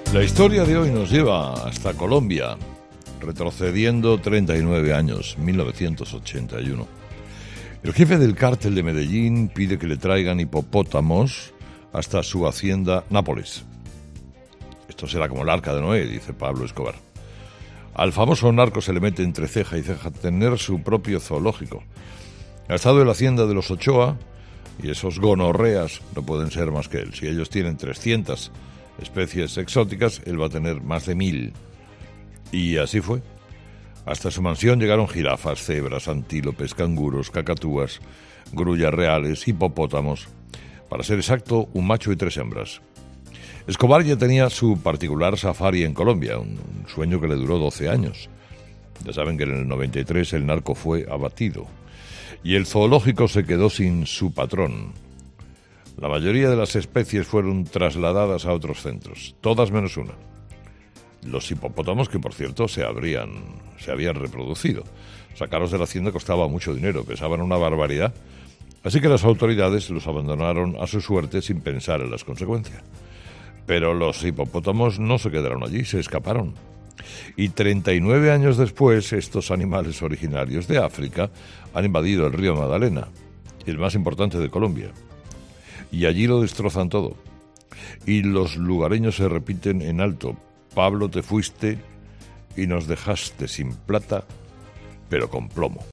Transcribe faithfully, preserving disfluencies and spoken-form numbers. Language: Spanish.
La historia de hoy nos lleva hasta Colombia, retrocediendo treinta y nueve años, mil novecientos ochenta y uno. El jefe del cártel de Medellín pide que le traigan hipopótamos hasta su hacienda Nápoles. Esto será como el arca de Noé, dice Pablo Escobar. Al famoso narco se le mete entre ceja y ceja tener su propio zoológico. Ha estado en la hacienda de los Ochoa y esos gonorreas no pueden ser más que él. Si ellos tienen trescientas especies exóticas, él va a tener más de mil. Y así fue. Hasta su mansión llegaron jirafas, cebras, antílopes, canguros, cacatúas, grullas reales, hipopótamos. Para ser exacto, un macho y tres hembras. Escobar ya tenía su particular safari en Colombia, un, un sueño que le duró doce años. Ya saben que en el noventa y tres el narco fue abatido y el zoológico se quedó sin su patrón. La mayoría de las especies fueron trasladadas a otros centros, todas menos una. Los hipopótamos, que por cierto se, habrían, se habían reproducido. Sacarlos de la hacienda costaba mucho dinero, pesaban una barbaridad. Así que las autoridades los abandonaron a su suerte sin pensar en las consecuencias. Pero los hipopótamos no se quedaron allí, se escaparon. Y treinta y nueve años después, estos animales originarios de África han invadido el río Magdalena, el más importante de Colombia. Y allí lo destrozan todo. Y los lugareños se repiten en alto: Pablo, te fuiste y nos dejaste sin plata, pero con plomo.